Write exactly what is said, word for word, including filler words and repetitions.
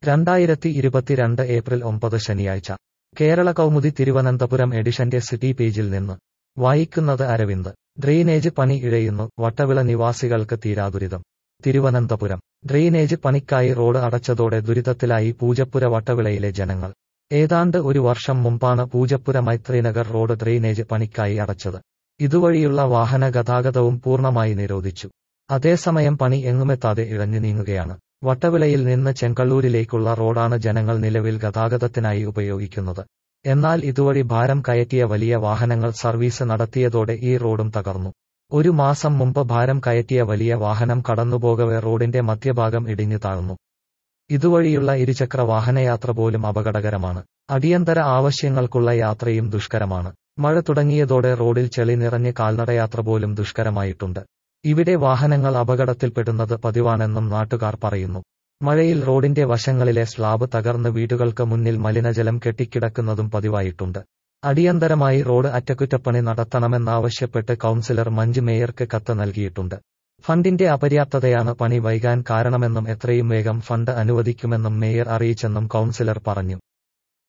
രണ്ടായിരത്തി ഇരുപത്തിരണ്ട് ഏപ്രിൽ ഒമ്പത് ശനിയാഴ്ച കേരള കൗമുദി തിരുവനന്തപുരം എഡിഷന്റെ സിറ്റി പേജിൽ നിന്ന് വായിക്കുന്നത് അരവിന്ദ്. ഡ്രെയിനേജ് പണി ഇഴയുന്നു, വട്ടവിള നിവാസികൾക്ക് തീരാദുരിതം. തിരുവനന്തപുരം ഡ്രെയിനേജ് പണിക്കായി റോഡ് അടച്ചതോടെ ദുരിതത്തിലായി പൂജപ്പുര വട്ടവിളയിലെ ജനങ്ങൾ. ഏതാണ്ട് ഒരു വർഷം മുമ്പാണ് പൂജപ്പുര മൈത്രിനഗർ റോഡ് ഡ്രെയിനേജ് പണിക്കായി അടച്ചത്. ഇതുവഴിയുള്ള വാഹന ഗതാഗതവും പൂർണ്ണമായി നിരോധിച്ചു. അതേസമയം പണി എങ്ങുമെത്താതെ ഇഴഞ്ഞു നീങ്ങുകയാണ്. വട്ടവിളയിൽ നിന്ന് ചെങ്കള്ളൂരിലേക്കുള്ള റോഡാണ് ജനങ്ങൾ നിലവിൽ ഗതാഗതത്തിനായി ഉപയോഗിക്കുന്നത്. എന്നാൽ ഇതുവഴി ഭാരം കയറ്റിയ വലിയ വാഹനങ്ങൾ സർവീസ് നടത്തിയതോടെ ഈ റോഡും തകർന്നു. ഒരു മാസം മുമ്പ് ഭാരം കയറ്റിയ വലിയ വാഹനം കടന്നുപോകവെ റോഡിന്റെ മധ്യഭാഗം ഇടിഞ്ഞു താഴ്ന്നു. ഇതുവഴിയുള്ള ഇരുചക്ര വാഹനയാത്ര പോലും അപകടകരമാണ്. അടിയന്തര ആവശ്യങ്ങൾക്കുള്ള യാത്രയും ദുഷ്കരമാണ്. മഴ തുടങ്ങിയതോടെ റോഡിൽ ചെളി നിറഞ്ഞ് കാൽനടയാത്ര പോലും ദുഷ്കരമായിട്ടുണ്ട്. ഇവിടെ വാഹനങ്ങൾ അപകടത്തിൽപ്പെടുന്നത് പതിവാണെന്നും നാട്ടുകാർ പറയുന്നു. മഴയിൽ റോഡിന്റെ വശങ്ങളിലെ സ്ലാബ് തകർന്ന് വീടുകൾക്ക് മുന്നിൽ മലിനജലം കെട്ടിക്കിടക്കുന്നതും പതിവായിട്ടുണ്ട്. അടിയന്തരമായി റോഡ് അറ്റകുറ്റപ്പണി നടത്തണമെന്നാവശ്യപ്പെട്ട് കൗൺസിലർ മഞ്ജു മേയർക്ക് കത്ത് നൽകിയിട്ടുണ്ട്. ഫണ്ടിന്റെ അപര്യാപ്തതയാണ് പണി വൈകാൻ കാരണമെന്നും എത്രയും വേഗം ഫണ്ട് അനുവദിക്കുമെന്നും മേയർ അറിയിച്ചെന്നും കൗൺസിലർ പറഞ്ഞു.